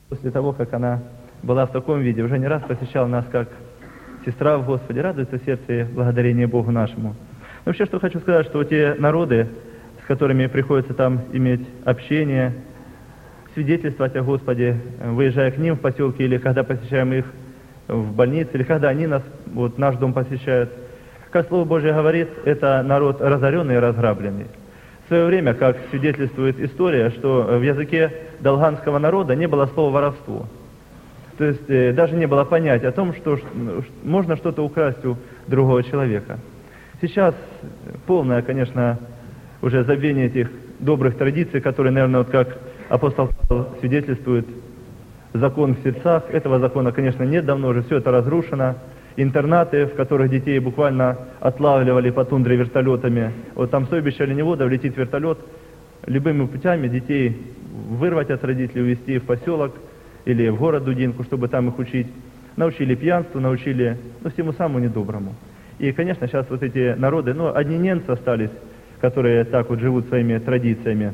После того, как она была в таком виде, уже не раз посещала нас как сестра в Господе, радуется сердце благодарение Богу нашему. Но вообще, что хочу сказать, что те народы, с которыми приходится там иметь общение, свидетельствовать о Господе, выезжая к ним в поселке, или когда посещаем их в больнице, или когда они нас, вот наш дом посещают, как Слово Божье говорит, это народ разоренный и разграбленный. В свое время, как свидетельствует история, что в языке долганского народа не было слова «воровство». То есть даже не было понятия о том, что можно что-то украсть у другого человека. Сейчас полное, конечно, уже забвение этих добрых традиций, которые, наверное, вот как апостол Павел свидетельствует, закон в сердцах. Этого закона, конечно, нет давно, уже все это разрушено. Интернаты, в которых детей буквально отлавливали по тундре вертолетами. Вот там стойбище оленевода, влетит вертолет, любыми путями детей вырвать от родителей, увезти в поселок или в город Дудинку, чтобы там их учить. Научили пьянству, научили, всему самому недоброму. И, конечно, сейчас вот эти народы, одни немцы остались, которые так вот живут своими традициями.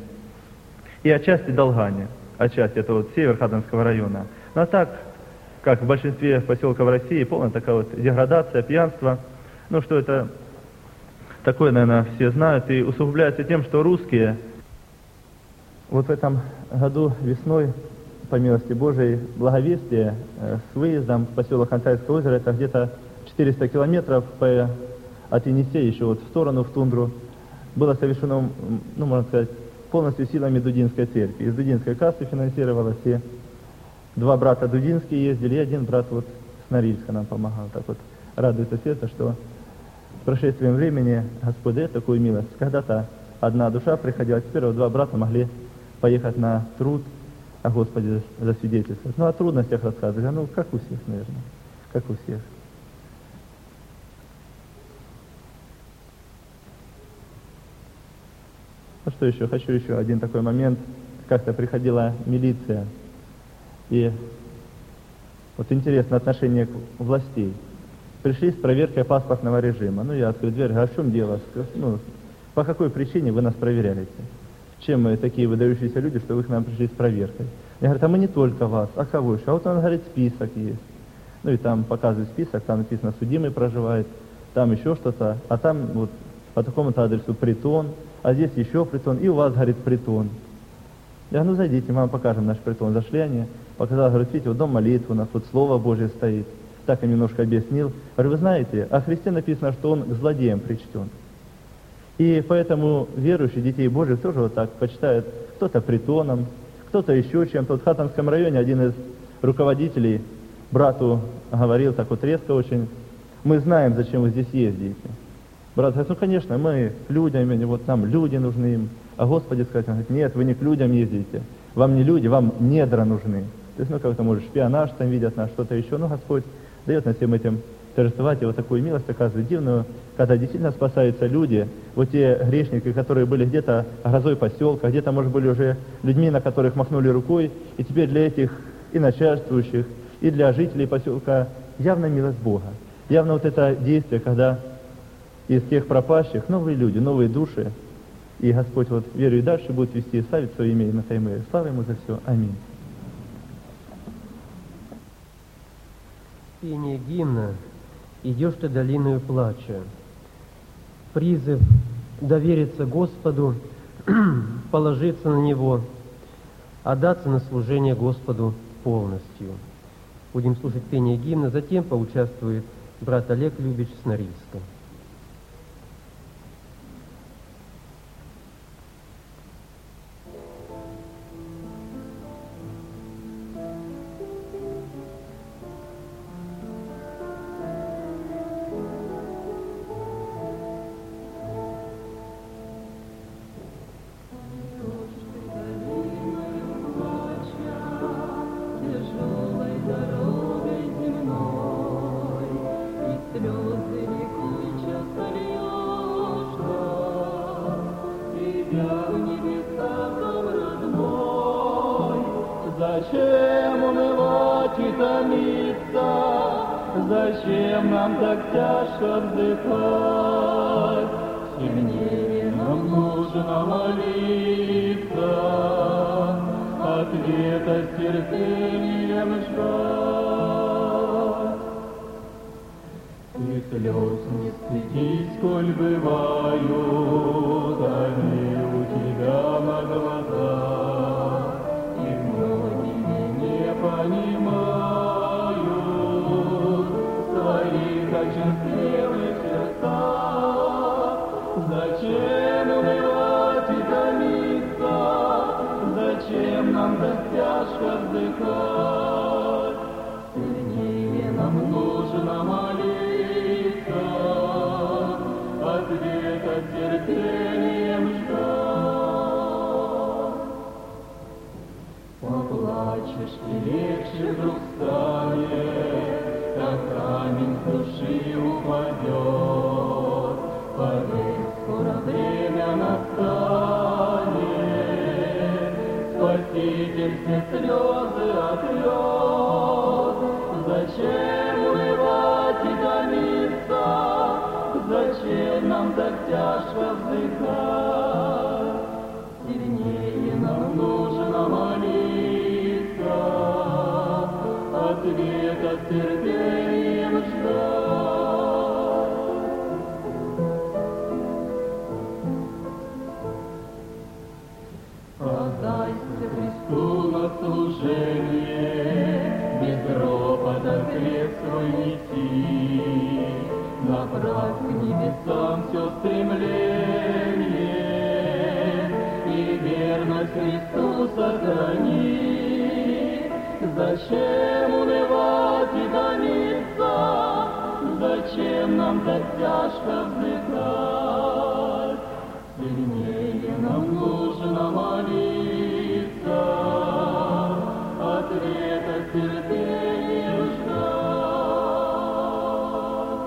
И отчасти долгане, отчасти это вот север Хатанского района. Ну а так, как в большинстве поселков России, полная такая вот деградация, пьянство. Что это такое, наверное, все знают. И усугубляется тем, что русские вот в этом году весной, по милости Божией, благовестие с выездом в поселок Антайское озеро, это где-то 400 километров от Енисея еще вот в сторону, в тундру, было совершено, можно сказать, полностью силами Дудинской церкви. Из Дудинской кассы финансировалось, и 2 брата Дудинские ездили, и 1 брат вот с Норильска нам помогал. Так вот радуется сердце, что с прошествием времени Господь дает такую милость. Когда-то одна душа приходила, теперь вот 2 брата могли поехать на труд, о Господе засвидетельствовать. О трудностях рассказывали, как у всех, наверное, как у всех. Что еще? Хочу еще один такой момент. Как-то приходила милиция, и вот интересно отношение к властей. Пришли с проверкой паспортного режима. Я открыл дверь, говорю, а в чем дело? По какой причине вы нас проверяете? Чем мы такие выдающиеся люди, что вы к нам пришли с проверкой? Я говорю, а мы не только вас, а кого еще? А вот он говорит, список есть. И там показывает список, там написано, судимый проживает, там еще что-то, а там вот по такому-то адресу притон, а здесь еще притон, и у вас, говорит, притон. Я говорю, зайдите, мы вам покажем наш притон. Зашли они, показал, говорит, видите, вот дом молитвы, у нас вот Слово Божье стоит. Так им немножко объяснил. Говорю, вы знаете, о Христе написано, что он к злодеям причтен. И поэтому верующие детей Божьих тоже вот так почитают, кто-то притоном, кто-то еще чем-то. В Хатанском районе один из руководителей брату говорил так вот резко очень, мы знаем, зачем вы здесь ездите. Брат говорит, конечно, мы к людям, вот нам люди нужны им. А Господи сказать, он говорит, нет, вы не к людям ездите, вам не люди, вам недра нужны. То есть, как-то, может, шпионаж там видят нас, что-то еще. Господь дает на всем этим торжествовать, и вот такую милость оказывает дивную, когда действительно спасаются люди, вот те грешники, которые были где-то грозой поселка, где-то, может, были уже людьми, на которых махнули рукой, и теперь для этих и начальствующих, и для жителей поселка явно милость Бога. Явно вот это действие, когда из тех пропащих новые люди, новые души, и Господь вот верю и дальше будет вести и ставить свое имя и на таймере. Слава Ему за все. Аминь. Пение гимна «Идешь ты долиною плача». Призыв довериться Господу, положиться на Него, отдаться на служение Господу полностью. Будем слушать пение гимна, затем поучаствует брат Олег Любич с Норильска. Зачем унывать и томиться? Зачем нам так тяжко вздыхать? Сильнее нам нужно молиться, о ответа с терпением ждать. И слез не стыдись, сколь бывают они у тебя на глазах, и многие не понимают своих очерствелых сердцах. Зачем унывать и томиться? Зачем нам так тяжко вздыхать? Сильнее нам нужно молиться, ответа терпением ждать. Поплачешь и легче вдруг станет, как камень с души упадет. Поверь, скоро время настанет, Спаситель все слезы отрет. Зачем унывать и томиться? Зачем нам так тяжко вздыхать? Сильнее нам нужно молиться, ответа с терпением ждать. Отдайся Христу на служение, без ропота крест свой неси, направь к небесам все стремление и верность Христу сохрани. Зачем унывать и томиться? Зачем нам так тяжко вздыхать? Сильнее нам нужно молиться, ответа с терпением ждать.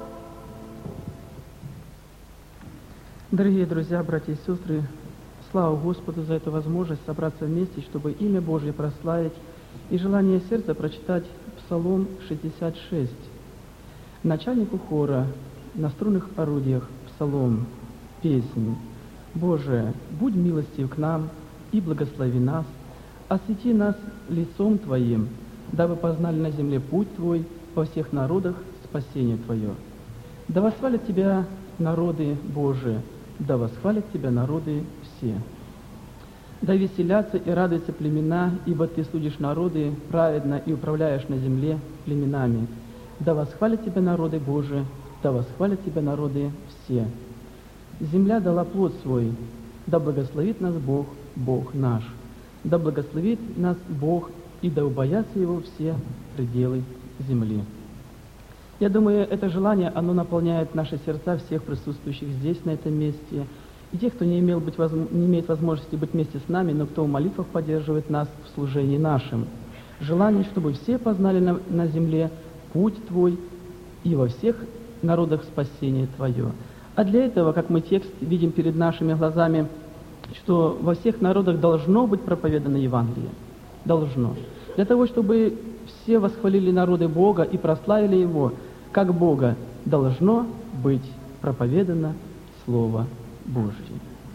Дорогие друзья, братья и сестры, слава Господу за эту возможность собраться вместе, чтобы имя Божье прославить, и желание сердца прочитать Псалом 66. Начальнику хора на струнных орудиях Псалом, песнь. Боже, будь милостив к нам и благослови нас, освети нас лицом Твоим, дабы познали на земле путь Твой, во всех народах спасение Твое. Да восхвалят Тебя народы Божии, да восхвалят Тебя народы все. Да веселятся и радуются племена, ибо Ты судишь народы праведно и управляешь на земле племенами. Да восхвалят Тебя народы Божии, да восхвалят Тебя народы все. Земля дала плод свой, да благословит нас Бог, Бог наш. Да благословит нас Бог, и да убоятся Его все пределы земли. Я думаю, это желание, оно наполняет наши сердца всех присутствующих здесь, на этом месте, и тех, кто не имеет возможности быть вместе с нами, но кто в молитвах поддерживает нас в служении нашим. Желание, чтобы все познали на земле путь Твой и во всех народах спасение Твое. А для этого, как мы текст видим перед нашими глазами, что во всех народах должно быть проповедано Евангелие. Должно. Для того, чтобы все восхвалили народы Бога и прославили Его, как Бога, должно быть проповедано Слово Божье.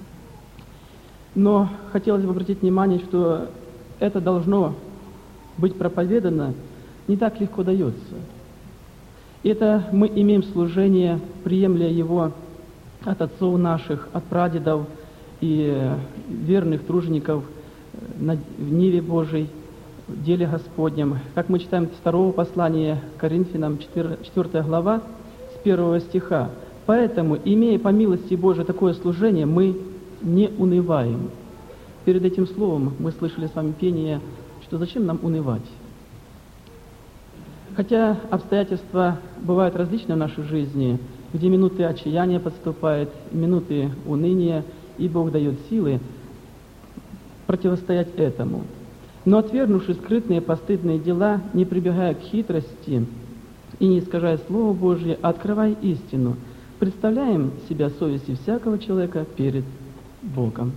Но хотелось бы обратить внимание, что это должно быть проповедано не так легко дается. Это мы имеем служение, приемля его от отцов наших, от прадедов и верных тружеников в Ниве Божией, в деле Господнем. Как мы читаем 2 послания Коринфянам, 4 глава, с 1 стиха. «Поэтому, имея по милости Божией такое служение, мы не унываем». Перед этим словом мы слышали с вами пение, что зачем нам унывать? Хотя обстоятельства бывают различные в нашей жизни, где минуты отчаяния подступают, минуты уныния, и Бог дает силы противостоять этому. Но отвергнувши скрытные постыдные дела, не прибегая к хитрости и не искажая Слово Божье, а открывая истину, представляем себя совестью всякого человека перед Богом.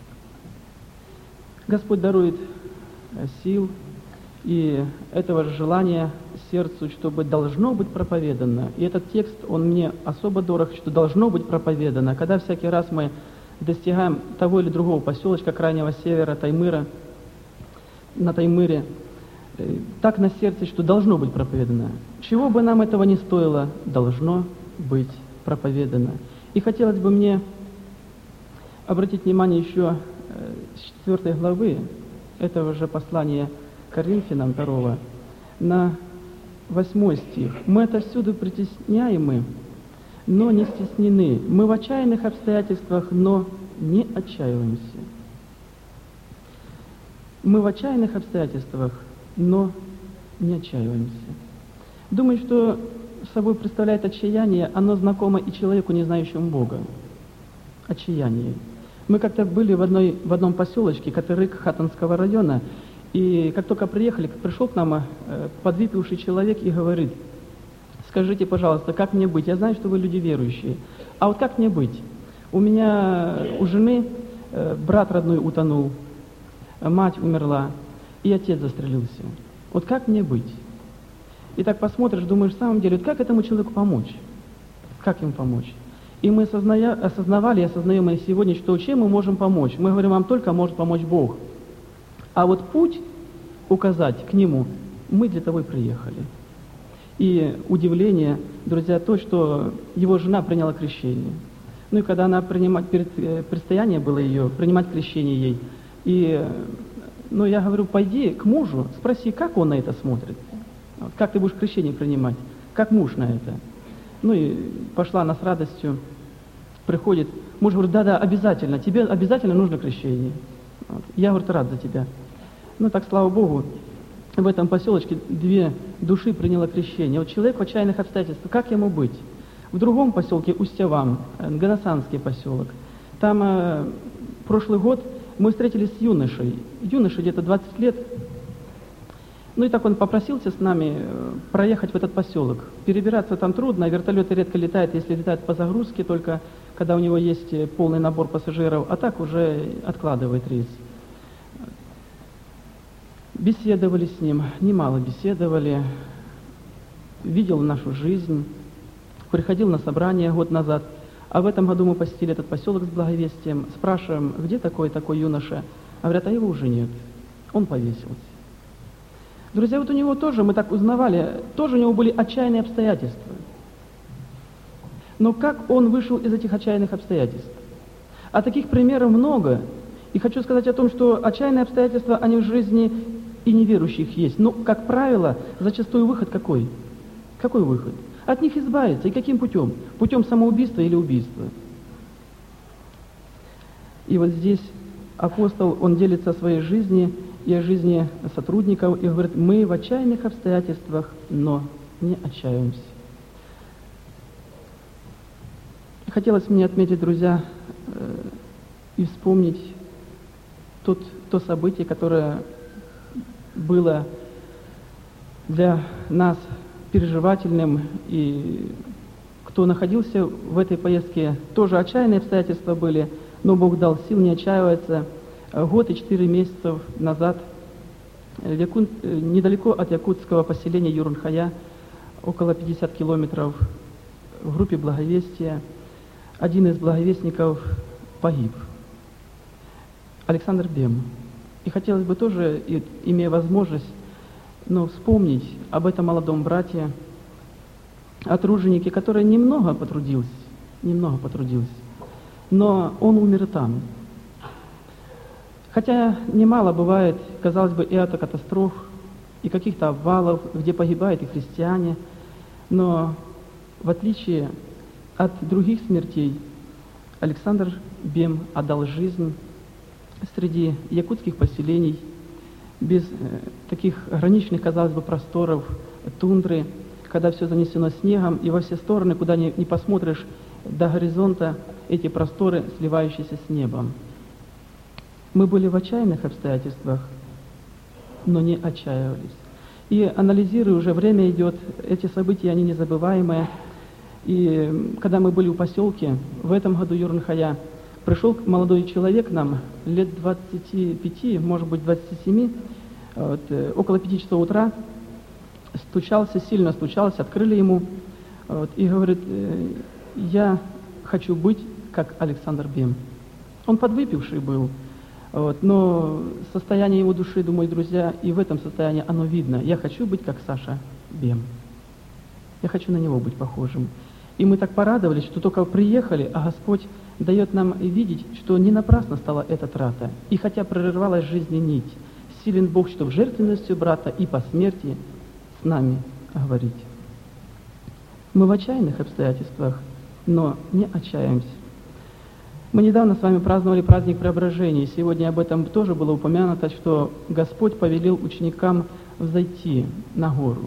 Господь дарует сил и этого же желания сердцу, чтобы должно быть проповедано. И этот текст, он мне особо дорог, что должно быть проповедано. Когда всякий раз мы достигаем того или другого поселочка крайнего севера, Таймыра, на Таймыре, так на сердце, что должно быть проповедано. Чего бы нам этого не стоило, должно быть проповедано. И хотелось бы мне обратить внимание еще с 4 главы этого же послания Коринфянам 2, на 8 стих. «Мы отовсюду притесняемы, но не стеснены. Мы в отчаянных обстоятельствах, но не отчаиваемся». Мы в отчаянных обстоятельствах, но не отчаиваемся. Думаю, что собой представляет отчаяние, оно знакомо и человеку, не знающему Бога. Отчаяние. Мы как-то были в одном поселочке, Катырык, Хатанского района, и как только приехали, пришел к нам подвыпивший человек и говорит: «Скажите, пожалуйста, как мне быть? Я знаю, что вы люди верующие. А вот как мне быть? У жены брат родной утонул, мать умерла, и отец застрелился. Вот как мне быть?» И так посмотришь, думаешь, в самом деле, вот как этому человеку помочь? Как ему помочь? И мы осознавали и осознаем и сегодня, что чем мы можем помочь. Мы говорим, вам только может помочь Бог. А вот путь указать к Нему, мы для того и приехали. И удивление, друзья, то, что его жена приняла крещение. Ну и когда она предстояние было ее, принимать крещение ей, и я говорю, пойди к мужу, спроси, как он на это смотрит. Как ты будешь крещение принимать? Как муж на это? Ну и пошла она с радостью, приходит. Муж говорит, да, обязательно, тебе обязательно нужно крещение. Я, говорит, рад за тебя. Ну так, слава Богу, в этом поселочке 2 души приняло крещение. Вот человек в отчаянных обстоятельствах, как ему быть? В другом поселке, Устьявам, Ганасанский поселок, там прошлый год мы встретились с юношей. Юноше где-то 20 лет. Ну и так он попросился с нами проехать в этот поселок. Перебираться там трудно, вертолеты редко летают, если летают по загрузке, только когда у него есть полный набор пассажиров, а так уже откладывает рейс. Беседовали с ним, немало беседовали, видел нашу жизнь, приходил на собрание год назад, а в этом году мы посетили этот поселок с благовестием, спрашиваем, где такой юноша, а говорят, а его уже нет, он повесился. Друзья, вот у него тоже, мы так узнавали, тоже у него были отчаянные обстоятельства. Но как он вышел из этих отчаянных обстоятельств? А таких примеров много. И хочу сказать о том, что отчаянные обстоятельства, они в жизни и неверующих есть. Но, как правило, зачастую выход какой? Какой выход? От них избавиться. И каким путем? Путем самоубийства или убийства. И вот здесь апостол, он делится о своей жизни и о жизни сотрудников, и говорит, мы в отчаянных обстоятельствах, но не отчаиваемся. Хотелось мне отметить, друзья, и вспомнить то событие, которое было для нас переживательным, и кто находился в этой поездке, тоже отчаянные обстоятельства были, но Бог дал сил не отчаиваться. Год и 4 месяца назад, недалеко от якутского поселения Юрунхая, около 50 километров, в группе благовестия, один из благовестников погиб. Александр Бем. И хотелось бы тоже, имея возможность, вспомнить об этом молодом брате, о труженике, который немного потрудился, но он умер там. Хотя немало бывает, казалось бы, и автокатастроф, и каких-то обвалов, где погибают и христиане, но в отличие от других смертей, Александр Бем отдал жизнь среди якутских поселений, без таких граничных, казалось бы, просторов, тундры, когда все занесено снегом, и во все стороны, куда ни посмотришь, до горизонта эти просторы, сливающиеся с небом. Мы были в отчаянных обстоятельствах, но не отчаивались. И анализируя, уже время идет, эти события, они незабываемые. И когда мы были в поселке, в этом году Юрунхая, пришел молодой человек к нам, лет 25, может быть 27, около 5 часов утра, сильно стучался, открыли ему, и говорит, я хочу быть как Александр Бем. Он подвыпивший был, Вот. Но состояние его души, думаю, друзья, и в этом состоянии оно видно. Я хочу быть как Саша Бем. Я хочу на него быть похожим. И мы так порадовались, что только приехали, а Господь дает нам видеть, что не напрасно стала эта трата. И хотя прорывалась в жизни нить, силен Бог, что в жертвенностью брата и по смерти с нами говорить. Мы в отчаянных обстоятельствах, но не отчаиваемся. Мы недавно с вами праздновали праздник Преображения. Сегодня об этом тоже было упомянуто, что Господь повелел ученикам взойти на гору.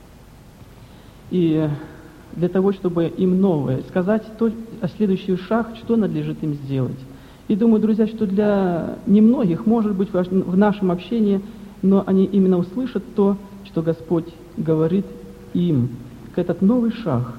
И для того, чтобы им новое, сказать о следующий шаг, что надлежит им сделать. И думаю, друзья, что для немногих, может быть, в нашем общении, но они именно услышат то, что Господь говорит им, этот новый шаг.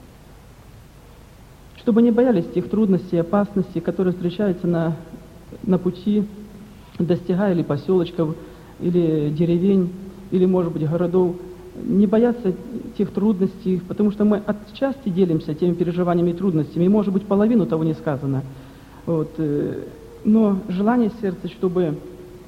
Чтобы не боялись тех трудностей и опасностей, которые встречаются на пути, достигая или поселочков, или деревень, или, может быть, городов. Не бояться тех трудностей, потому что мы отчасти делимся теми переживаниями и трудностями, и, может быть, половину того не сказано. Вот. Но желание сердца, чтобы...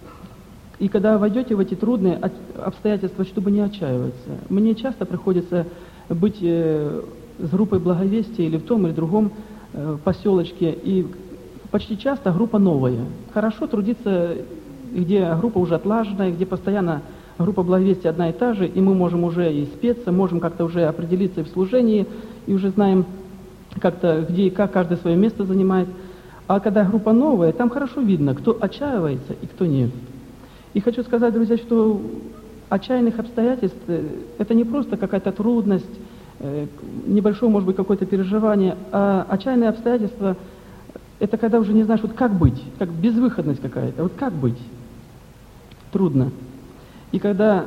И когда войдете в эти трудные обстоятельства, чтобы не отчаиваться. Мне часто приходится быть с группой благовестия или в том или другом поселочке, и почти часто группа новая. Хорошо трудиться, где группа уже отлаженная, где постоянно группа благовестия одна и та же, и мы можем уже и спеться, можем как-то уже определиться и в служении, и уже знаем как-то, где и как каждый свое место занимает. А когда группа новая, там хорошо видно, кто отчаивается и кто нет. И хочу сказать, друзья, что отчаянных обстоятельств – это не просто какая-то трудность, небольшое, может быть, какое-то переживание, а отчаянные обстоятельства – это когда уже не знаешь, вот как быть, как безвыходность какая-то, вот как быть. Трудно. И когда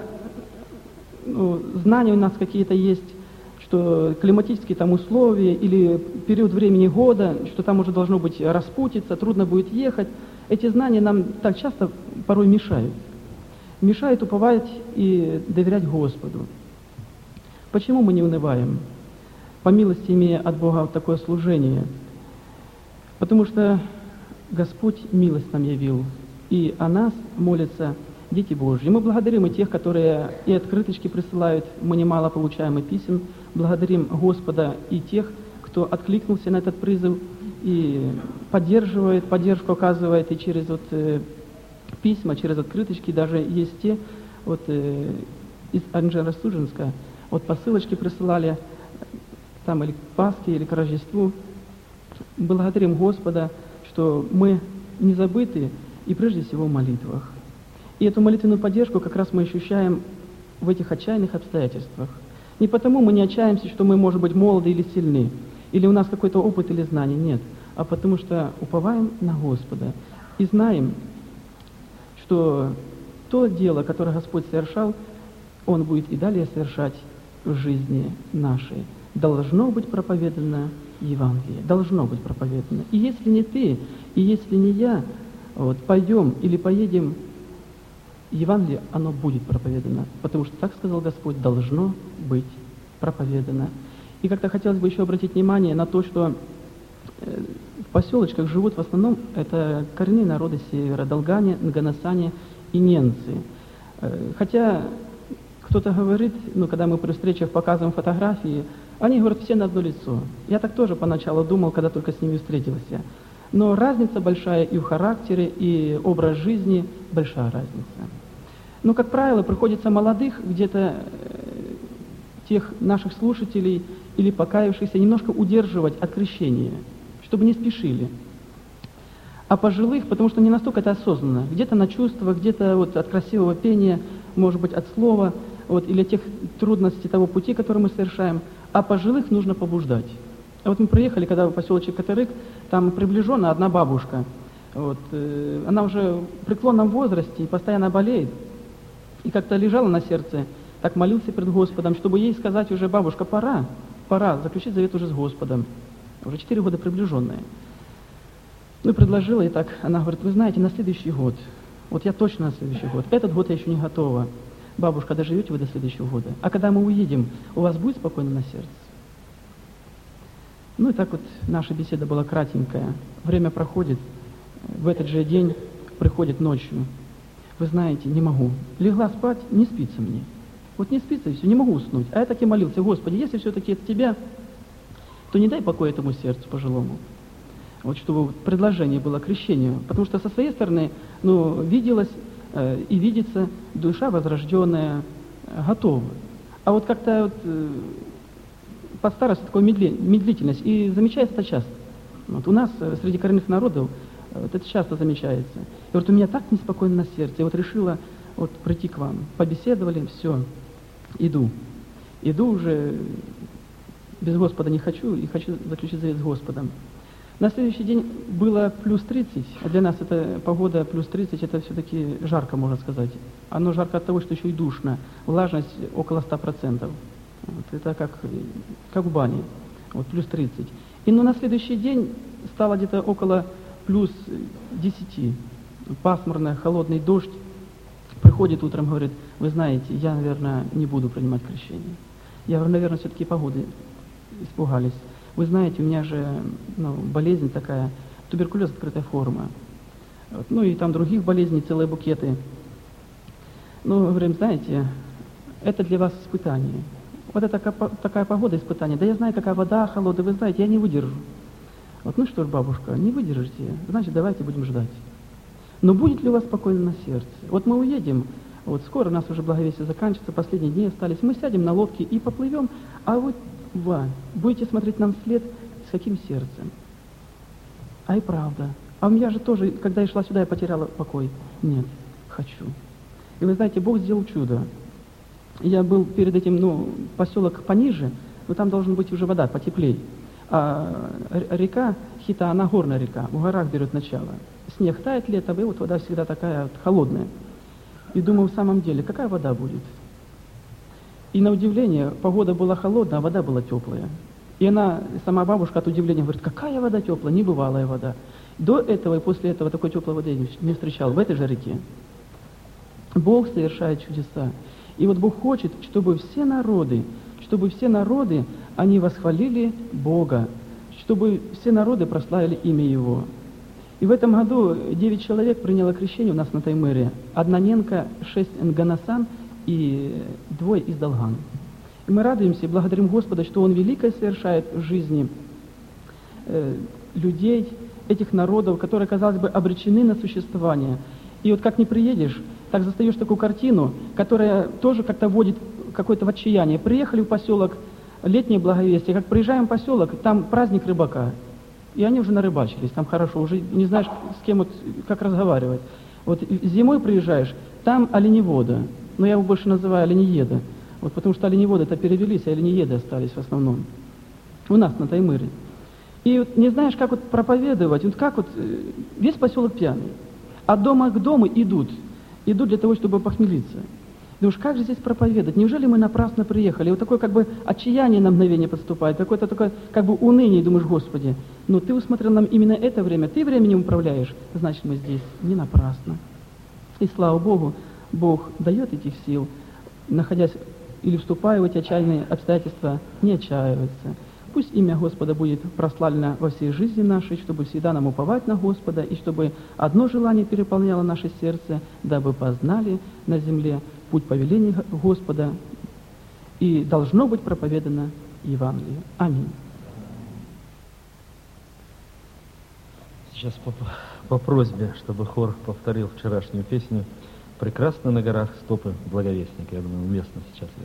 знания у нас какие-то есть, что климатические там условия или период времени года, что там уже должно быть распутиться, трудно будет ехать, эти знания нам так часто порой мешают. Мешают уповать и доверять Господу. Почему мы не унываем, по милости имея от Бога вот такое служение? Потому что Господь милость нам явил, и о нас молятся дети Божьи. Мы благодарим и тех, которые и открыточки присылают, мы немало получаем и писем. Благодарим Господа и тех, кто откликнулся на этот призыв и поддерживает, поддержку оказывает и через письма, через открыточки. Даже есть те из Анжеро-Судженска, посылочки присылали там или к Пасхе, или к Рождеству. Благодарим Господа, что мы не забыты и прежде всего в молитвах. И эту молитвенную поддержку как раз мы ощущаем в этих отчаянных обстоятельствах. Не потому мы не отчаемся, что мы, может быть, молоды или сильны, или у нас какой-то опыт или знание, нет, а потому что уповаем на Господа и знаем, что то дело, которое Господь совершал, Он будет и далее совершать в жизни нашей. Должно быть проповедано Евангелие, должно быть проповедано. И если не ты, и если не я, пойдем или поедем, Евангелие, оно будет проповедано, потому что, так сказал Господь, должно быть проповедано. И как-то хотелось бы еще обратить внимание на то, что в поселочках живут в основном это коренные народы севера, долгане, нганасане и ненцы. Хотя кто-то говорит, когда мы при встречах показываем фотографии, они говорят все на одно лицо. Я так тоже поначалу думал, когда только с ними встретился. Но разница большая и в характере, и образ жизни, большая разница. Но, как правило, приходится молодых, где-то тех наших слушателей или покаявшихся, немножко удерживать от крещения, чтобы не спешили. А пожилых, потому что не настолько это осознанно, где-то на чувства, где-то от красивого пения, может быть, от слова, или тех трудностей того пути, который мы совершаем, а пожилых нужно побуждать. А мы приехали, когда в поселочек Катырык, там приближена одна бабушка. Она уже в преклонном возрасте и постоянно болеет. И как-то лежала на сердце, так молился перед Господом, чтобы ей сказать уже: бабушка, пора заключить завет уже с Господом. Уже 4 года приближенная. И предложила, и так, она говорит: вы знаете, на следующий год, я точно на следующий год, этот год я еще не готова. Бабушка, доживете вы до следующего года? А когда мы уедем, у вас будет спокойно на сердце? И так наша беседа была кратенькая. Время проходит. В этот же день приходит ночью. Вы знаете, не могу. Легла спать, не спится мне. Вот не спится и все, не могу уснуть. А я так и молился: Господи, если все-таки это Тебя, то не дай покоя этому сердцу пожилому. Вот чтобы предложение было крещению. Потому что со своей стороны, виделось и видится душа возрожденная, готова. А вот как-то по старости такая медлительность. И замечается это часто. Вот у нас среди коренных народов это часто замечается. И вот у меня так неспокойно на сердце. Я вот решила прийти к вам. Побеседовали, все, иду. Иду уже, без Господа не хочу, и хочу заключить завет с Господом. На следующий день было плюс 30, а для нас эта погода плюс 30, это все-таки жарко, можно сказать. Оно жарко от того, что еще и душно. Влажность около 100%. Это как в бане. Плюс 30. И на следующий день стало где-то около плюс 10. Пасмурно, холодный дождь. Приходит утром, говорит: вы знаете, я, наверное, не буду принимать крещение. Я говорю: наверное, все-таки погоды испугались. Вы знаете, у меня же болезнь такая, туберкулез, открытая форма. И там других болезней, целые букеты. Говорим: знаете, это для вас испытание. Вот это такая погода испытания. Да я знаю, какая вода холодная, вы знаете, я не выдержу. Что ж, бабушка, не выдержите, значит, давайте будем ждать. Но будет ли у вас спокойно на сердце? Мы уедем, скоро у нас уже благовестие заканчивается, последние дни остались. Мы сядем на лодке и поплывем, а вы будете смотреть нам вслед с каким сердцем? А и правда. А у меня же тоже, когда я шла сюда, я потеряла покой. Нет, хочу. И вы знаете, Бог сделал чудо. Я был перед этим, поселок пониже, но там должна быть уже вода потеплее. А река Хита, она горная река, в горах берет начало. Снег тает летом, и вода всегда такая холодная. И думаю, в самом деле, какая вода будет? И на удивление, погода была холодная, а вода была теплая. И сама бабушка от удивления говорит: какая вода теплая, небывалая вода. До этого и после этого такой теплой воды не встречал в этой же реке. Бог совершает чудеса. И Бог хочет, чтобы все народы, они восхвалили Бога, чтобы все народы прославили имя Его. И в этом году 9 человек приняло крещение у нас на Таймыре. 1 ненка, 6 нганасан и 2 из Долган. И мы радуемся и благодарим Господа, что Он великое совершает в жизни людей, этих народов, которые, казалось бы, обречены на существование. И как не приедешь, так застаешь такую картину, которая тоже как-то вводит какое-то в отчаяние. Приехали в поселок, летнее благовестие, как приезжаем в поселок, там праздник рыбака. И они уже нарыбачились, там хорошо, уже не знаешь, с кем как разговаривать. Зимой приезжаешь, там оленевода, но я его больше называю оленееда, потому что оленеводы-то перевелись, а оленееды остались в основном. У нас на Таймыре. И не знаешь, как проповедовать, весь поселок пьяный. От дома к дому идут для того, чтобы похмелиться. Думаешь, как же здесь проповедовать? Неужели мы напрасно приехали? Такое отчаяние на мгновение подступает, какое-то такое уныние, думаешь: Господи, Ты усмотрел нам именно это время, Ты временем управляешь, значит, мы здесь не напрасно. И слава Богу, Бог дает этих сил, находясь или вступая в эти отчаянные обстоятельства, не отчаиваться. Пусть имя Господа будет прославлено во всей жизни нашей, чтобы всегда нам уповать на Господа, и чтобы одно желание переполняло наше сердце, дабы познали на земле путь повелений Господа, и должно быть проповедано Евангелие. Аминь. Сейчас по просьбе, чтобы хор повторил вчерашнюю песню «Прекрасно на горах стопы благовестника». Я думаю, уместно сейчас ее.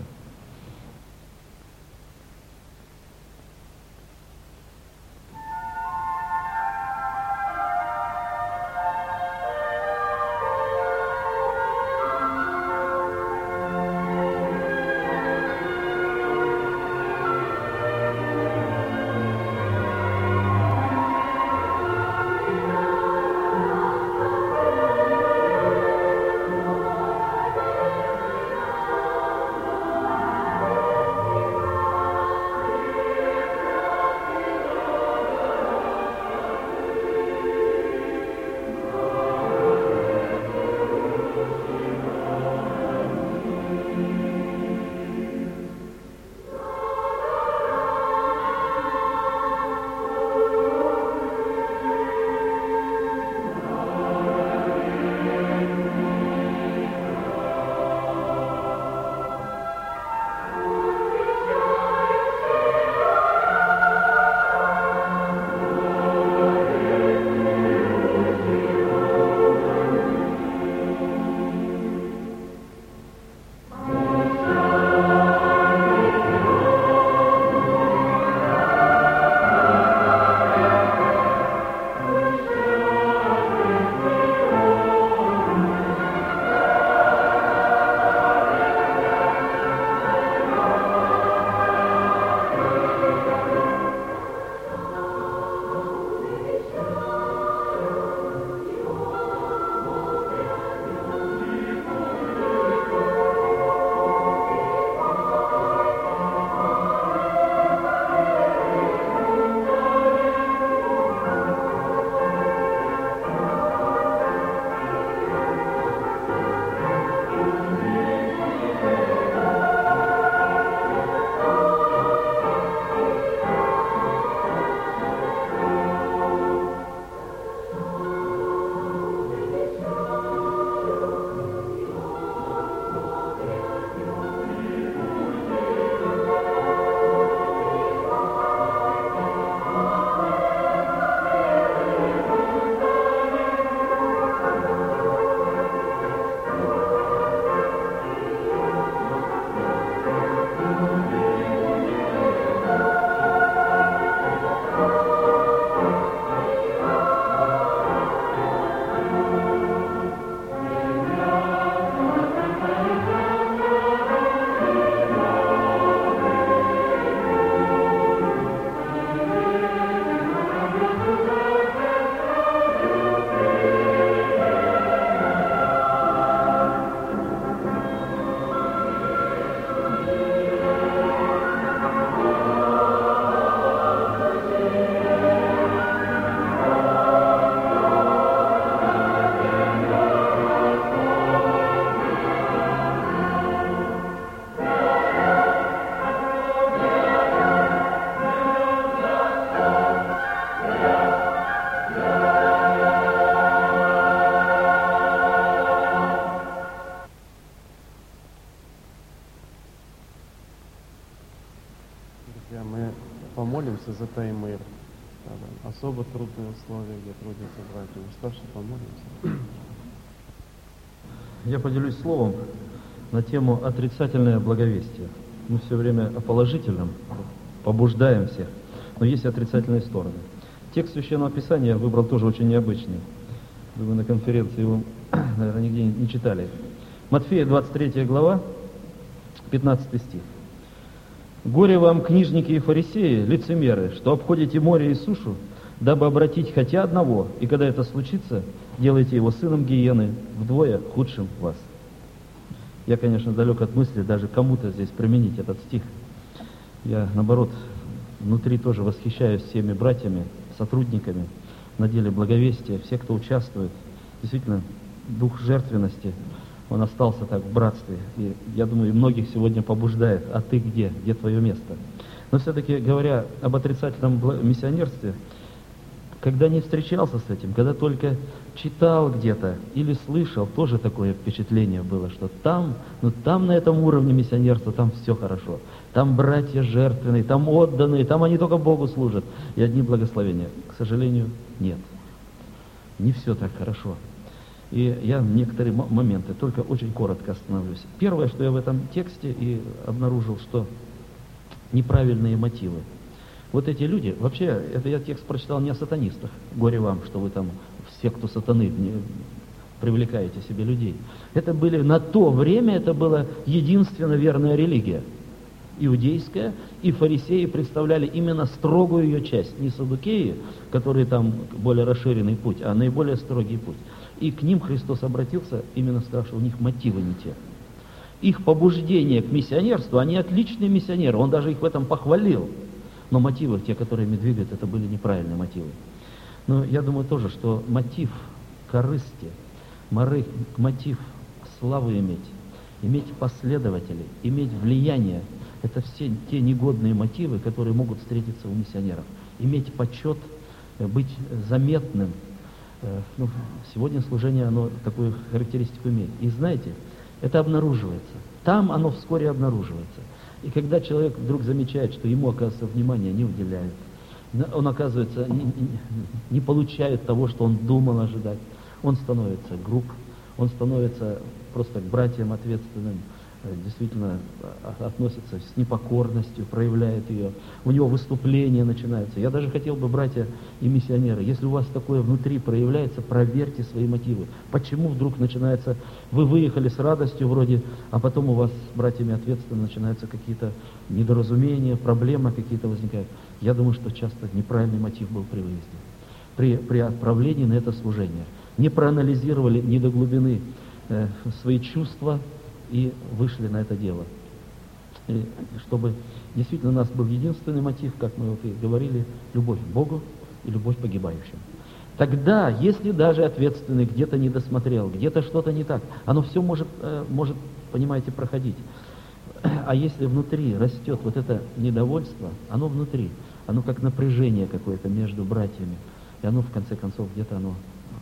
Мы помолимся за Таймыр. Особо трудные условия, где трудятся братья. Уставшие, помолимся. Я поделюсь словом на тему отрицательное благовестие. Мы все время о положительном побуждаем всех, но есть и отрицательные стороны. Текст Священного Писания я выбрал тоже очень необычный. Вы на конференции его, наверное, нигде не читали. Матфея, 23 глава, 15 стих. «Горе вам, книжники и фарисеи, лицемеры, что обходите море и сушу, дабы обратить хотя одного, и когда это случится, делайте его сыном гиены, вдвое худшим вас». Я, конечно, далек от мысли даже кому-то здесь применить этот стих. Я, наоборот, внутри тоже восхищаюсь всеми братьями, сотрудниками на деле благовестия, все, кто участвует. Действительно, дух жертвенности, он остался так в братстве. И я думаю, и многих сегодня побуждает. А ты где? Где твое место? Но все-таки, говоря об отрицательном миссионерстве, когда не встречался с этим, когда только читал где-то или слышал, тоже такое впечатление было, что там на этом уровне миссионерства, там все хорошо. Там братья жертвенные, там отданные, там они только Богу служат. И одни благословения. К сожалению, нет. Не все так хорошо. И я некоторые моменты только очень коротко остановлюсь. Первое, что я в этом тексте и обнаружил, что неправильные мотивы. Вот эти люди, вообще, это я текст прочитал не о сатанистах. Горе вам, что вы там в секту сатаны привлекаете себе людей. Это были, на то время это была единственно верная религия. Иудейская, и фарисеи представляли именно строгую ее часть. Не саддукеи, которые там более расширенный путь, а наиболее строгий путь. И к ним Христос обратился, именно сказав, что у них мотивы не те. Их побуждение к миссионерству, они отличные миссионеры, он даже их в этом похвалил. Но мотивы, те, которые ими двигают, это были неправильные мотивы. Но я думаю тоже, что мотив корысти, мотив славы иметь последователей, иметь влияние, это все те негодные мотивы, которые могут встретиться у миссионеров. Иметь почет, быть заметным. Сегодня служение, оно такую характеристику имеет. И знаете, это обнаруживается. Там оно вскоре обнаруживается. И когда человек вдруг замечает, что ему, оказывается, внимания не уделяют, он, оказывается, не получает того, что он думал ожидать, он становится груб, он становится просто к братьям ответственным, действительно относится с непокорностью, проявляет ее. У него выступления начинаются. Я даже хотел бы, братья и миссионеры, если у вас такое внутри проявляется, проверьте свои мотивы. Почему вдруг начинается, вы выехали с радостью вроде, а потом у вас с братьями ответственно начинаются какие-то недоразумения, проблемы какие-то возникают. Я думаю, что часто неправильный мотив был при выезде, при отправлении на это служение. Не проанализировали ни до глубины свои чувства, и вышли на это дело. И чтобы действительно у нас был единственный мотив, как мы вот и говорили, любовь к Богу и любовь к погибающим. Тогда, если даже ответственный где-то не досмотрел, где-то что-то не так, оно все может, понимаете, проходить. А если внутри растет вот это недовольство, оно внутри, оно как напряжение какое-то между братьями, и оно в конце концов где-то оно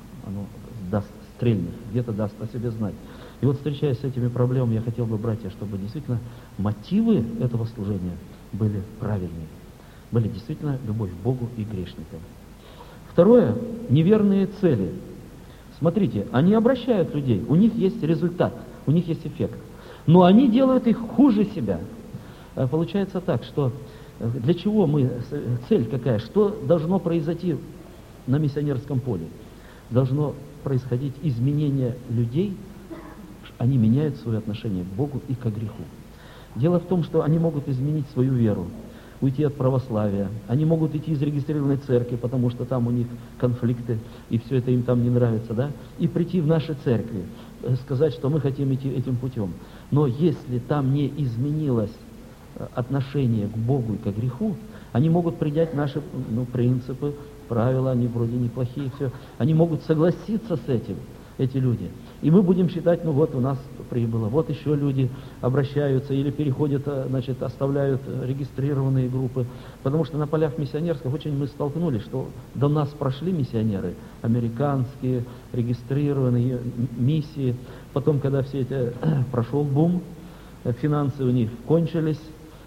даст, стрельнет, где-то даст о себе знать. И вот, встречаясь с этими проблемами, я хотел бы, братья, чтобы действительно мотивы этого служения были правильные. Были действительно любовь к Богу и грешникам. Второе, неверные цели. Смотрите, они обращают людей, у них есть результат, у них есть эффект. Но они делают их хуже себя. Получается так, что для чего цель какая? Что должно произойти на миссионерском поле? Должно происходить изменение людей, они меняют свое отношение к Богу и к греху. Дело в том, что они могут изменить свою веру, уйти от православия, они могут идти из регистрированной церкви, потому что там у них конфликты, и все это им там не нравится, да, и прийти в наши церкви, сказать, что мы хотим идти этим путем. Но если там не изменилось отношение к Богу и к греху, они могут принять наши принципы, правила, они вроде неплохие, все. Они могут согласиться с этим, эти люди. И мы будем считать, вот у нас прибыло, вот еще люди обращаются или переходят, оставляют регистрированные группы. Потому что на полях миссионерских очень мы столкнулись, что до нас прошли миссионеры, американские, регистрированные миссии. Потом, когда все это прошел бум, финансы у них кончились,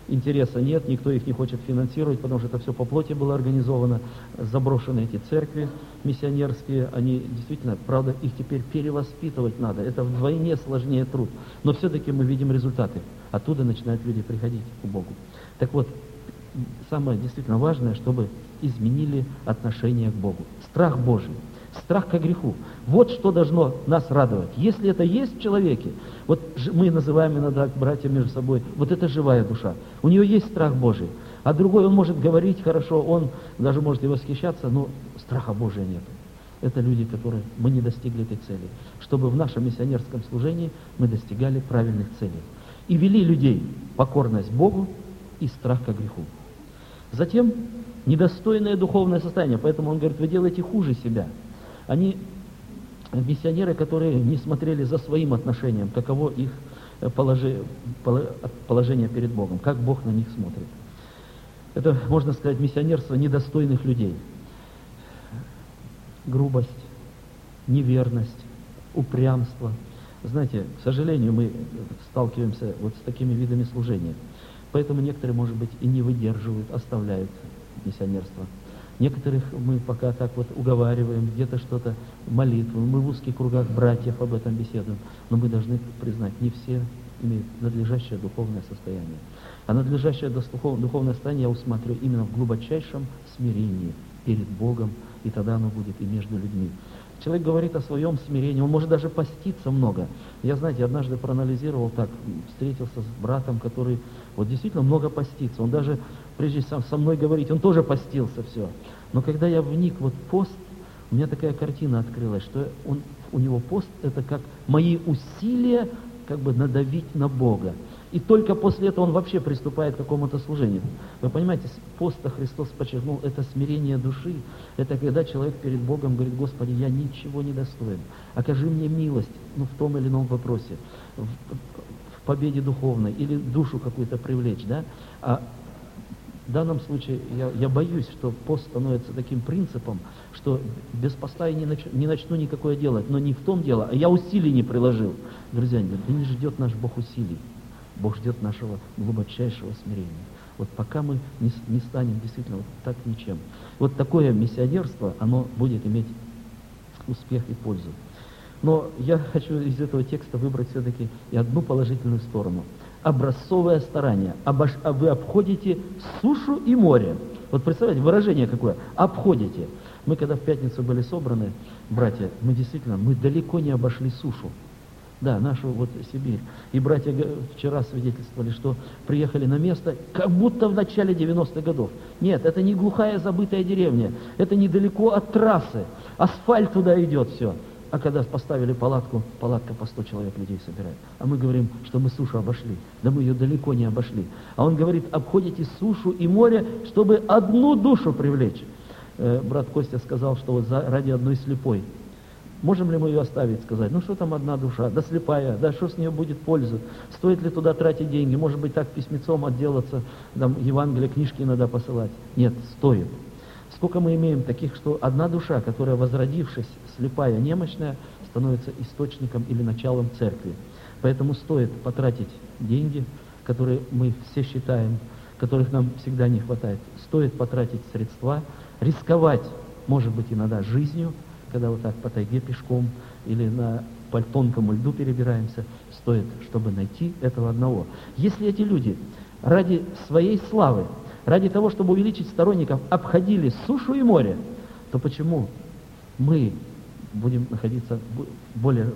интереса нет, никто их не хочет финансировать, потому что это все по плоти было организовано, заброшены эти церкви миссионерские, они действительно, правда, их теперь перевоспитывать надо, это вдвойне сложнее труд, но все-таки мы видим результаты, оттуда начинают люди приходить к Богу. Так вот, самое действительно важное, чтобы изменили отношение к Богу. Страх Божий, страх ко греху. Вот что должно нас радовать. Если это есть в человеке, вот мы называем иногда братья между собой, вот это живая душа. У нее есть страх Божий. А другой, он может говорить хорошо, он даже может и восхищаться, но страха Божия нет. Это люди, которые мы не достигли этой цели. Чтобы в нашем миссионерском служении мы достигали правильных целей. И вели людей покорность Богу и страх ко греху. Затем недостойное духовное состояние. Поэтому он говорит, вы делаете хуже себя. Они миссионеры, которые не смотрели за своим отношением, каково их положение перед Богом, как Бог на них смотрит. Это, можно сказать, миссионерство недостойных людей. Грубость, неверность, упрямство. Знаете, к сожалению, мы сталкиваемся вот с такими видами служения. Поэтому некоторые, может быть, и не выдерживают, оставляют миссионерство. Некоторых мы пока так вот уговариваем, где-то что-то, молитву. Мы в узких кругах братьев об этом беседуем. Но мы должны признать, не все имеют надлежащее духовное состояние. А надлежащее духовное состояние я усматриваю именно в глубочайшем смирении перед Богом, и тогда оно будет и между людьми. Человек говорит о своем смирении, он может даже поститься много. Я, знаете, однажды проанализировал так, встретился с братом, который вот действительно много постится. Он даже, прежде со мной говорить, он тоже постился все. Но когда я вник вот в пост, у меня такая картина открылась, что у него пост это как мои усилия как бы надавить на Бога. И только после этого он вообще приступает к какому-то служению. Вы понимаете, поста Христос подчеркнул, это смирение души. Это когда человек перед Богом говорит, Господи, я ничего не достоин. Окажи мне милость, в том или ином вопросе, в победе духовной, или душу какую-то привлечь, да? А в данном случае я боюсь, что пост становится таким принципом, что без поста я не начну никакое делать, но не в том дело, а я усилий не приложил. Друзья, да не ждет наш Бог усилий. Бог ждет нашего глубочайшего смирения. Вот пока мы не станем действительно вот так ничем. Вот такое миссионерство, оно будет иметь успех и пользу. Но я хочу из этого текста выбрать все-таки и одну положительную сторону. Образцовое старание. Вы обходите сушу и море. Вот представляете, выражение какое? Обходите. Мы когда в пятницу были собраны, братья, мы далеко не обошли сушу. Да, нашу вот Сибирь. И братья вчера свидетельствовали, что приехали на место, как будто в начале 90-х годов. Нет, это не глухая забытая деревня, это недалеко от трассы, асфальт туда идет все. А когда поставили палатку, палатка по 100 человек людей собирает. А мы говорим, что мы сушу обошли. Да мы ее далеко не обошли. А он говорит, обходите сушу и море, чтобы одну душу привлечь. Брат Костя сказал, что вот ради одной слепой. Можем ли мы ее оставить, сказать, что там одна душа, да слепая, да что с нее будет польза, стоит ли туда тратить деньги, может быть так письмецом отделаться, там Евангелие, книжки иногда посылать. Нет, стоит. Сколько мы имеем таких, что одна душа, которая, возродившись, слепая, немощная, становится источником или началом церкви. Поэтому стоит потратить деньги, которые мы все считаем, которых нам всегда не хватает. Стоит потратить средства, рисковать, может быть, иногда жизнью, когда вот так по тайге пешком или по тонкому льду перебираемся, стоит, чтобы найти этого одного. Если эти люди ради своей славы, ради того, чтобы увеличить сторонников, обходили сушу и море, то почему мы будем находиться в более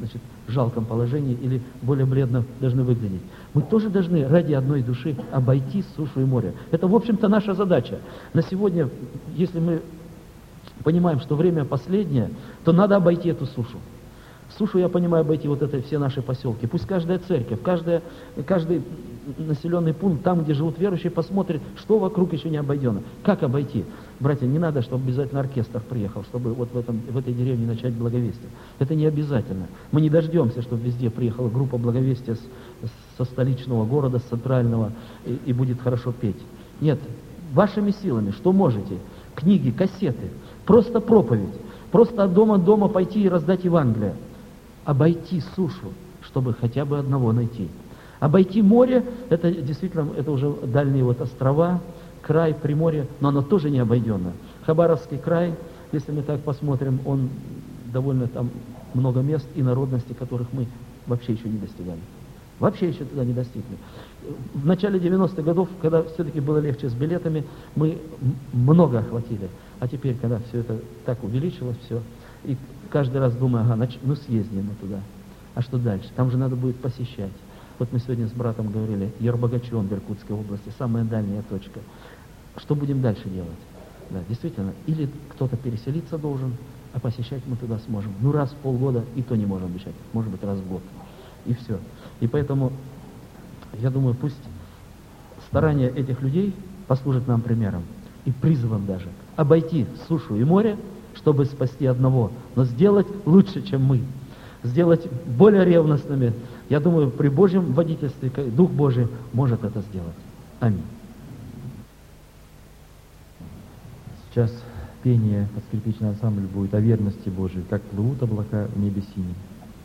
жалком положении или более бледно должны выглядеть? Мы тоже должны ради одной души обойти сушу и море. Это, в общем-то, наша задача. На сегодня, если мы понимаем, что время последнее, то надо обойти эту сушу. Сушу, я понимаю, обойти вот это все наши поселки. Пусть каждая церковь, каждый населенный пункт, там, где живут верующие, посмотрит, что вокруг еще не обойдено. Как обойти? Братья, не надо, чтобы обязательно оркестр приехал, чтобы вот в этой деревне начать благовестие. Это не обязательно. Мы не дождемся, чтобы везде приехала группа благовестия со столичного города, с центрального, и будет хорошо петь. Нет, вашими силами, что можете? Книги, кассеты, просто проповедь, просто от дома до дома пойти и раздать Евангелие. Обойти сушу, чтобы хотя бы одного найти. Обойти море, это действительно, это уже дальние вот острова, край, Приморье, но оно тоже не обойденно. Хабаровский край, если мы так посмотрим, он довольно там много мест и народностей, которых мы вообще еще не достигали. Вообще еще туда не достигли. В начале 90-х годов, когда все-таки было легче с билетами, мы много охватили. А теперь, когда все это так увеличилось, все, и каждый раз думаю, ага, ну съездим мы туда. А что дальше? Там же надо будет посещать. Вот мы сегодня с братом говорили, Ербогачон в Иркутской области, самая дальняя точка. Что будем дальше делать? Да, действительно, или кто-то переселиться должен, а посещать мы туда сможем. Ну, раз в полгода, и то не можем обещать. Может быть, раз в год. И все. И поэтому, я думаю, пусть старания этих людей послужат нам примером и призывом даже обойти сушу и море, чтобы спасти одного, но сделать лучше, чем мы. Сделать более ревностными. Я думаю, при Божьем водительстве Дух Божий может это сделать. Аминь. Сейчас пение под скрипичный ансамбль будет о верности Божией, как плывут облака в небе синем.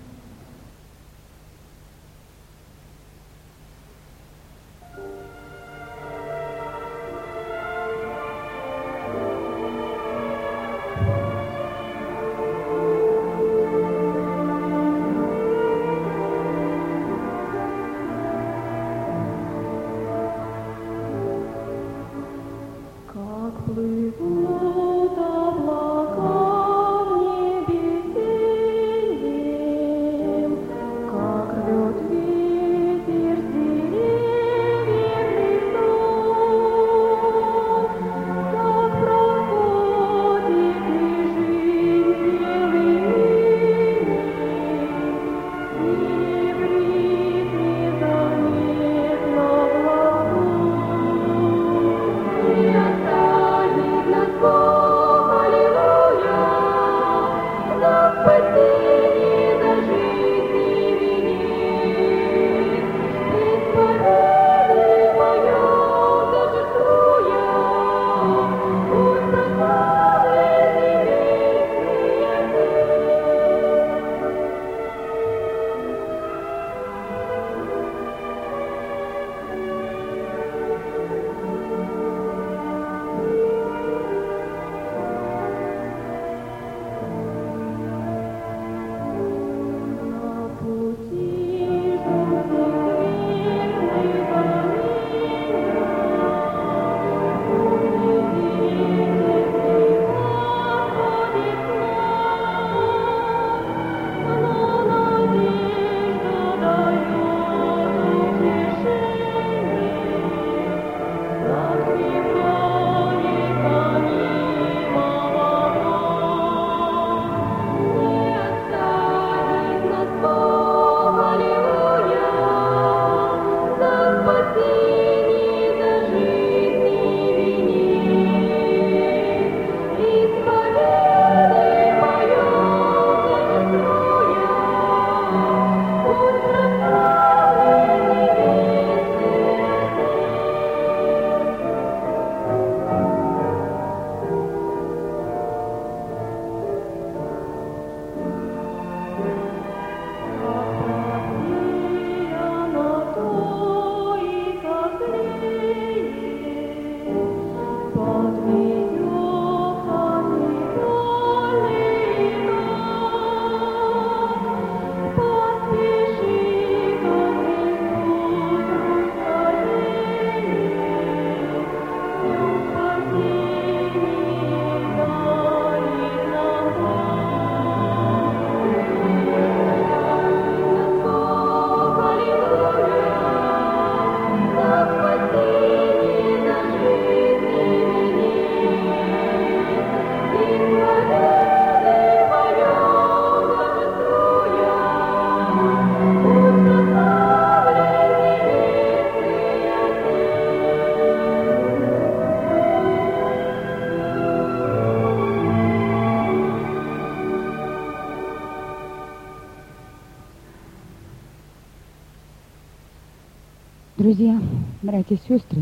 Друзья, братья и сестры,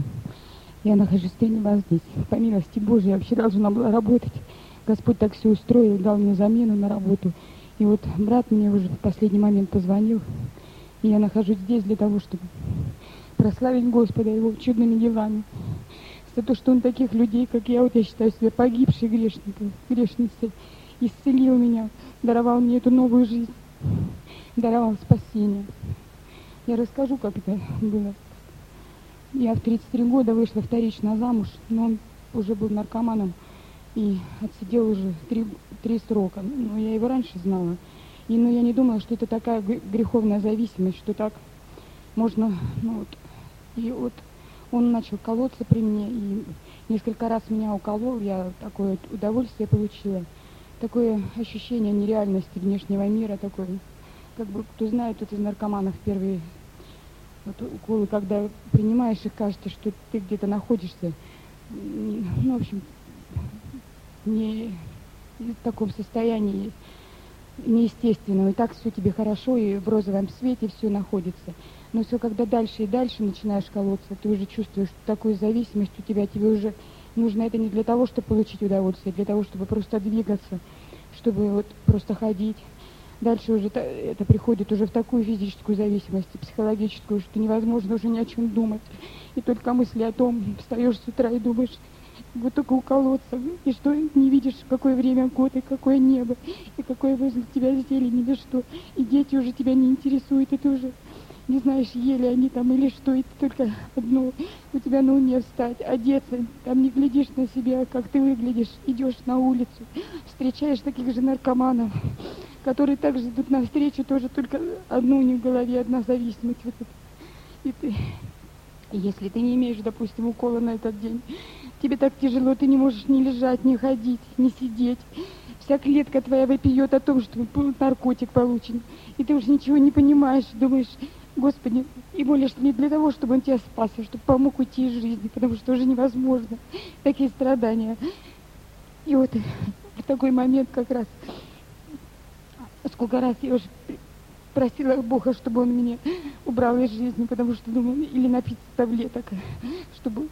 я нахожусь среди вас здесь. По милости Божией я вообще должна была работать. Господь так все устроил, дал мне замену на работу. И вот брат мне уже в последний момент позвонил. И я нахожусь здесь для того, чтобы прославить Господа Его чудными делами. За то, что Он таких людей, как я, вот я считаю себя погибшей грешницей, исцелил меня, даровал мне эту новую жизнь, даровал спасение. Я расскажу, как это было. Я в 33 года вышла вторично замуж, но он уже был наркоманом и отсидел уже 3 срока. Но я его раньше знала. Но я не думала, что это такая греховная зависимость, что так можно, И вот он начал колоться при мне, и несколько раз меня уколол, я такое удовольствие получила, такое ощущение нереальности внешнего мира, такое, как бы, кто знает, тут из наркоманов первые уколы, когда принимаешь их, кажется, что ты где-то находишься, в общем, не в таком состоянии неестественном, и так все тебе хорошо, и в розовом свете все находится. Но все, когда дальше и дальше начинаешь колоться, ты уже чувствуешь, что такую зависимость у тебя, тебе уже нужно это не для того, чтобы получить удовольствие, а для того, чтобы просто двигаться, чтобы вот просто ходить. Дальше уже это приходит уже в такую физическую зависимость, психологическую, что невозможно уже ни о чем думать. И только мысли о том, встаешь с утра и думаешь, вот только уколоться, и что не видишь, какое время года, и какое небо, и какое возле тебя зелень, или что. И дети уже тебя не интересуют, и ты уже не знаешь, ели они там или что, и ты только одно у тебя на уме встать, одеться, там не глядишь на себя, как ты выглядишь, идешь на улицу, встречаешь таких же наркоманов, которые также идут навстречу, тоже только одно у них в голове, одна зависимость. Вот это. И ты, если ты не имеешь, допустим, укола на этот день, тебе так тяжело, ты не можешь ни лежать, ни ходить, ни сидеть. Вся клетка твоя вопиет о том, что наркотик получен. И ты уж ничего не понимаешь, думаешь, Господи, и молишься не для того, чтобы Он тебя спас, а чтобы помог уйти из жизни, потому что уже невозможно. Такие страдания. И вот в такой момент как раз, сколько раз я уже просила Бога, чтобы Он меня убрал из жизни, потому что думала, или напиться таблеток, чтобы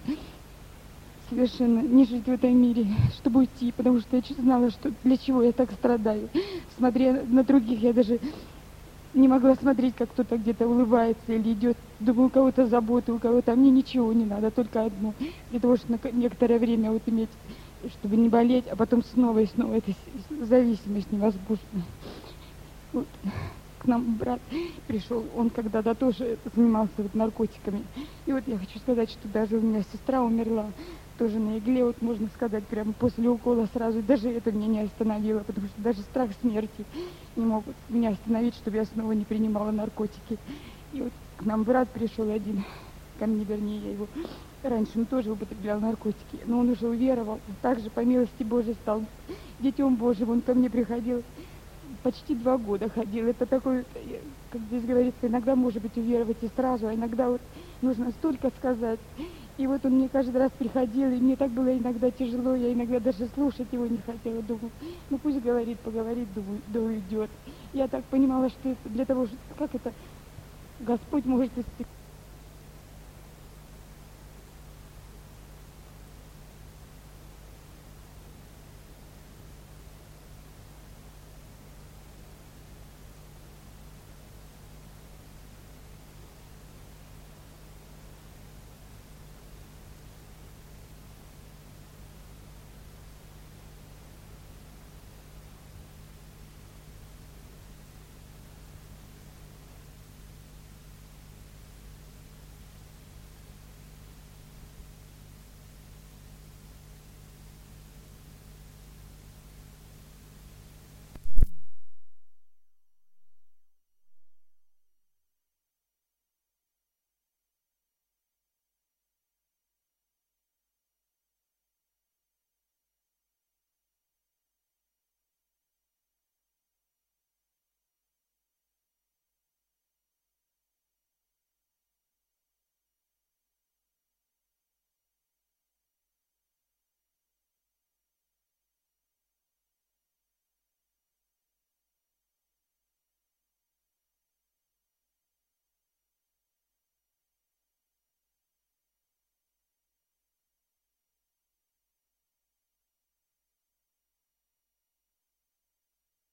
совершенно не жить в этом мире, чтобы уйти, потому что я знала, что для чего я так страдаю. Смотря на других, я даже не могла смотреть, как кто-то где-то улыбается или идет. Думаю, у кого-то заботы, у кого-то. А мне ничего не надо, только одно. Для того, чтобы на некоторое время вот иметь, чтобы не болеть, а потом снова и снова эта зависимость невозможная. Вот. К нам брат пришел, он когда-то тоже занимался вот наркотиками. И вот я хочу сказать, что даже у меня сестра умерла тоже на игле, вот можно сказать, прямо после укола сразу. Даже это меня не остановило, потому что даже страх смерти не мог меня остановить, чтобы я снова не принимала наркотики. И вот к нам брат пришел один, ко мне, вернее, я его раньше, он тоже употреблял наркотики, но он уже уверовал, также по милости Божией стал детем Божьим, он ко мне приходил, почти 2 года ходил. Это такой, как здесь говорится, иногда может быть уверовать и сразу, а иногда вот нужно столько сказать. И вот он мне каждый раз приходил, и мне так было иногда тяжело, я иногда даже слушать его не хотела, думаю, ну пусть говорит, поговорит, думаю, да уйдет. Я так понимала, что это для того, как это Господь может исцелить.